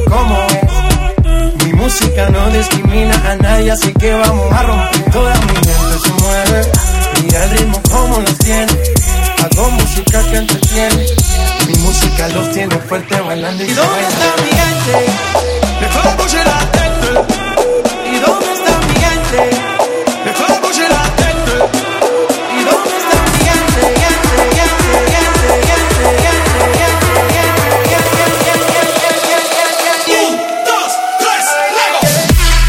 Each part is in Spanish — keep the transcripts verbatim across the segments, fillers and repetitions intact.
cómo es. Mi música no discrimina a nadie, así que vamos a romper. Toda mi gente se mueve, mira el ritmo como los tiene. Hago música que entretiene, mi música los tiene fuerte bailando y ¿Y dónde está mi gente? Mejor bouger la tête. ¿Y dónde está mi gente? Mejor bouger la tête. ¿Y dónde está mi gente? Gente, gente, gente, gente, gente, gente, gente, gente, gente, gente, gente, gente. Un, dos, tres, luego.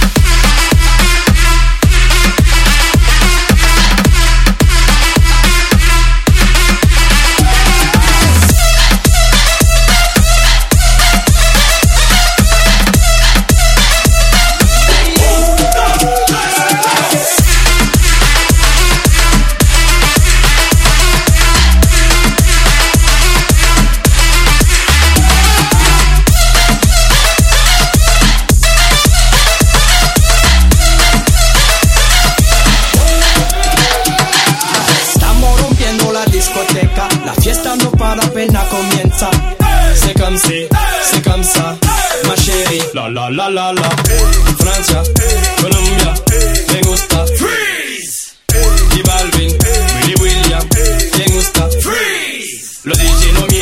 Apenas comienza, c'est comme si, c'est comme ça, ma chérie. La la la la la. Francia, Colombia, me gusta. Freeze. Y Balvin, Willy William, me gusta. Freeze. Los D J no